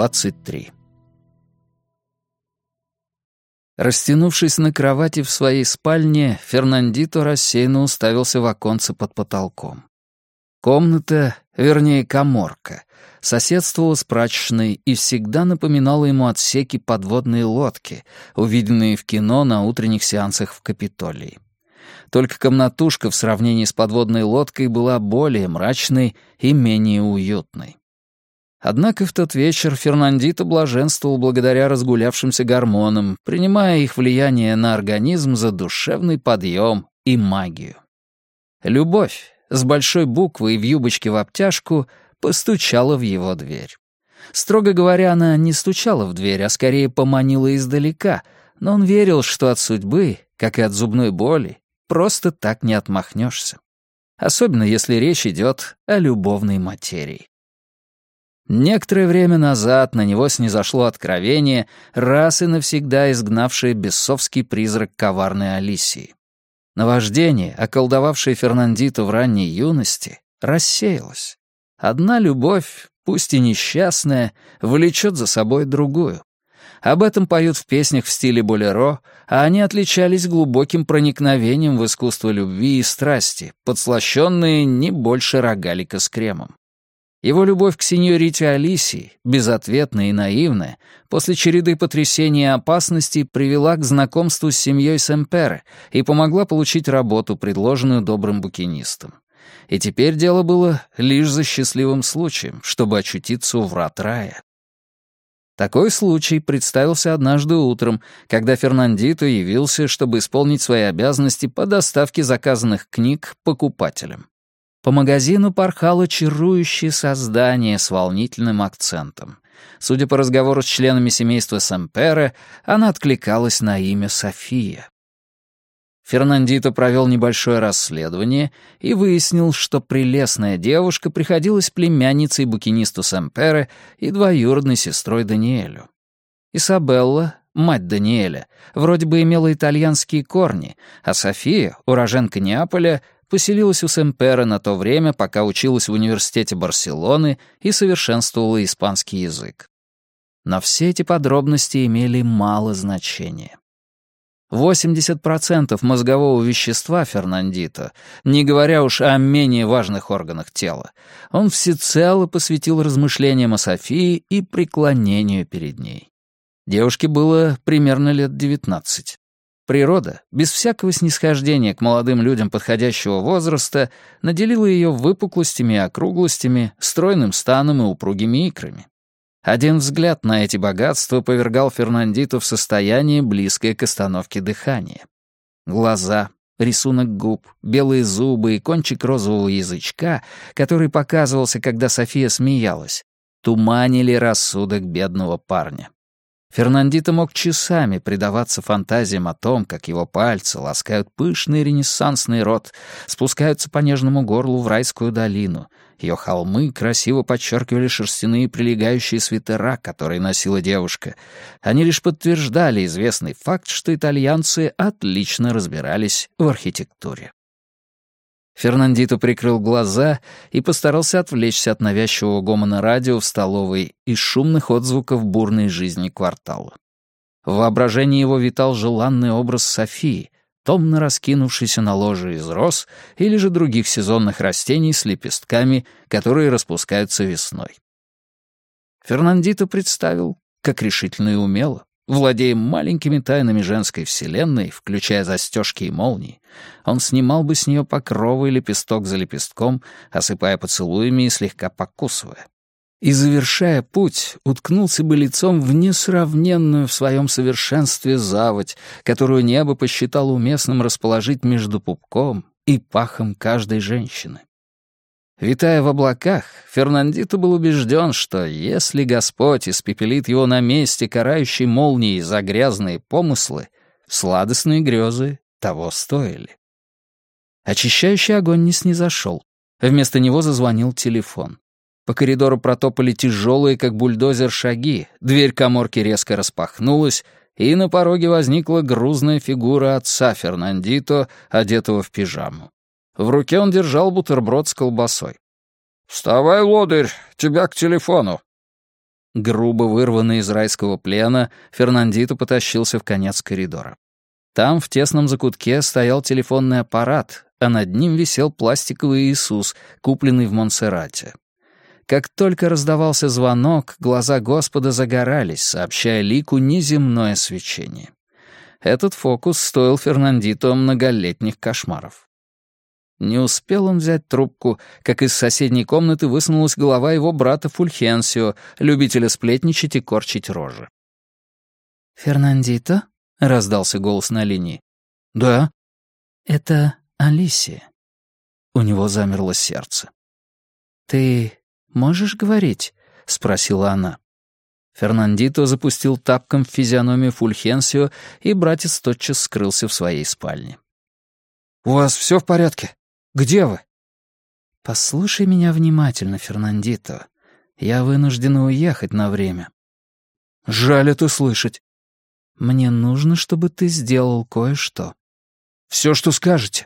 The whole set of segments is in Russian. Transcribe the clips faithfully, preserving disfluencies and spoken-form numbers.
двадцать три. Растянувшись на кровати в своей спальне, Фернандито рассеянно уставился в оконце под потолком. Комната, вернее, каморка, соседствовала с прачечной и всегда напоминала ему отсеки подводной лодки, увиденные в кино на утренних сеансах в Капитолии. Только комнатушка в сравнении с подводной лодкой была более мрачной и менее уютной. Однако в тот вечер Фернандито блаженствовал благодаря разгулявшимся гормонам, принимая их влияние на организм за душевный подъем и магию. Любовь, с большой буквы и в юбочке в обтяжку, постучала в его дверь. Строго говоря, она не стучала в дверь, а скорее поманила издалека, но он верил, что от судьбы, как и от зубной боли, просто так не отмахнешься. Особенно если речь идет о любовной материи. Некоторое время назад на него снизошло откровение, раз и навсегда изгнавшее бесовский призрак коварной Алисии. Наваждение, околдовавшее Фернандито в ранней юности, рассеялось. Одна любовь, пусть и несчастная, влечет за собой другую. Об этом поют в песнях в стиле болеро, а они отличались глубоким проникновением в искусство любви и страсти, подслащенные не больше рогалика с кремом. Его любовь к сеньорите Алисии, безответная и наивная, после череды потрясений и опасностей привела к знакомству с семьей Семпере и помогла получить работу, предложенную добрым букинистом. И теперь дело было лишь за счастливым случаем, чтобы очутиться у врат рая. Такой случай представился однажды утром, когда Фернандито явился, чтобы исполнить свои обязанности по доставке заказанных книг покупателям. По магазину порхало чарующее создание с волнительным акцентом. Судя по разговору с членами семейства Семпере, она откликалась на имя София. Фернандито провел небольшое расследование и выяснил, что прелестная девушка приходилась племянницей букинисту Семпере и двоюродной сестрой Даниэлю. Изабелла, мать Даниэля, вроде бы имела итальянские корни, а София, уроженка Неаполя, поселилась у Семпере на то время, пока училась в университете Барселоны и совершенствовала испанский язык. Но все эти подробности имели мало значения. восемьдесят процентов мозгового вещества Фернандито, не говоря уж о менее важных органах тела, он всецело посвятил размышлениям о Софии и преклонению перед ней. Девушке было примерно лет девятнадцать. Природа, без всякого снисхождения к молодым людям подходящего возраста, наделила ее выпуклостями и округлостями, стройным станом и упругими икрами. Один взгляд на эти богатства повергал Фернандито в состояние, близкое к остановке дыхания. Глаза, рисунок губ, белые зубы и кончик розового язычка, который показывался, когда София смеялась, туманили рассудок бедного парня. Фернандито мог часами предаваться фантазиям о том, как его пальцы ласкают пышный ренессансный рот, спускаются по нежному горлу в райскую долину. Ее холмы красиво подчеркивали шерстяные прилегающие свитера, которые носила девушка. Они лишь подтверждали известный факт, что итальянцы отлично разбирались в архитектуре. Фернандито прикрыл глаза и постарался отвлечься от навязчивого гомона радио в столовой и шумных отзвуков бурной жизни квартала. В воображении его витал желанный образ Софии, томно раскинувшейся на ложе из роз или же других сезонных растений с лепестками, которые распускаются весной. Фернандито представил, как решительно и умело, владея маленькими тайнами женской вселенной, включая застежки и молнии, он снимал бы с нее покровы лепесток за лепестком, осыпая поцелуями и слегка покусывая. И, завершая путь, уткнулся бы лицом в несравненную в своем совершенстве заводь, которую небо посчитало уместным расположить между пупком и пахом каждой женщины. Витая в облаках, Фернандито был убежден, что если Господь испепелит его на месте карающей молнией за грязные помыслы, сладостные грезы того стоили. Очищающий огонь не снизошел. Вместо него зазвонил телефон. По коридору протопали тяжелые, как бульдозер, шаги, дверь каморки резко распахнулась, и на пороге возникла грузная фигура отца Фернандито, одетого в пижаму. В руке он держал бутерброд с колбасой. «Вставай, лодырь, тебя к телефону». Грубо вырванный из райского плена, Фернандито потащился в конец коридора. Там, в тесном закутке, стоял телефонный аппарат, а над ним висел пластиковый Иисус, купленный в Монсеррате. Как только раздавался звонок, глаза Господа загорались, сообщая лику неземное свечение. Этот фокус стоил Фернандито многолетних кошмаров. Не успел он взять трубку, как из соседней комнаты высунулась голова его брата Фульхенсио, любителя сплетничать и корчить рожи. «Фернандито?» — раздался голос на линии. «Да». «Это Алисия». У него замерло сердце. «Ты можешь говорить?» — спросила она. Фернандито запустил тапком в физиономию Фульхенсио, и братец тотчас скрылся в своей спальне. «У вас все в порядке? Где вы?» «Послушай меня внимательно, Фернандито. Я вынуждена уехать на время». «Жаль это слышать». «Мне нужно, чтобы ты сделал кое-что». «Все, что скажете».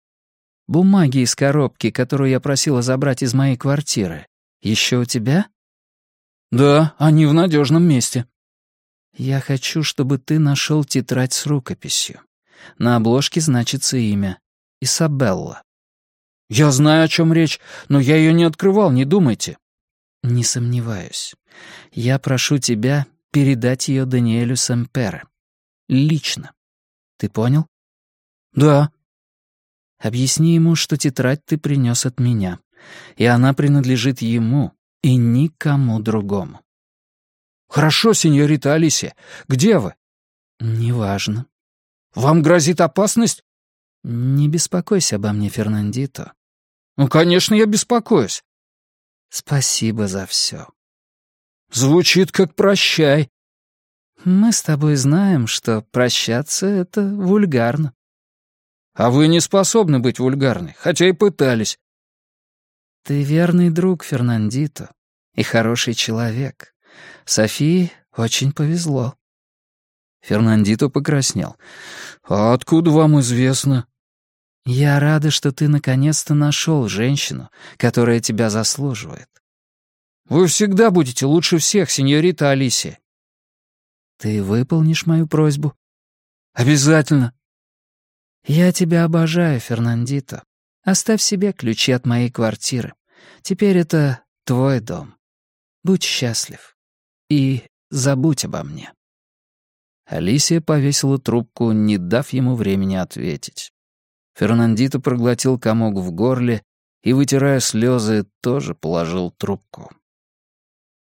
«Бумаги из коробки, которую я просила забрать из моей квартиры, еще у тебя?» «Да, они в надежном месте». «Я хочу, чтобы ты нашел тетрадь с рукописью. На обложке значится имя. Исабелла». «Я знаю, о чем речь, но я ее не открывал, не думайте». «Не сомневаюсь. Я прошу тебя передать ее Даниэлю Семпере. Лично. Ты понял?» «Да». «Объясни ему, что тетрадь ты принес от меня, и она принадлежит ему и никому другому». «Хорошо, сеньорита Алисия. Где вы?» «Неважно». «Вам грозит опасность?» «Не беспокойся обо мне, Фернандито». «Ну, конечно, я беспокоюсь». «Спасибо за все». «Звучит как прощай». «Мы с тобой знаем, что прощаться — это вульгарно». «А вы не способны быть вульгарной, хотя и пытались». «Ты верный друг, Фернандито, и хороший человек. Софии очень повезло». Фернандито покраснел. «А откуда вам известно?» «Я рада, что ты наконец-то нашел женщину, которая тебя заслуживает». «Вы всегда будете лучше всех, сеньорита Алисия». «Ты выполнишь мою просьбу?» «Обязательно». «Я тебя обожаю, Фернандито. Оставь себе ключи от моей квартиры. Теперь это твой дом. Будь счастлив. И забудь обо мне». Алисия повесила трубку, не дав ему времени ответить. Фернандито проглотил комок в горле и, вытирая слезы, тоже положил трубку.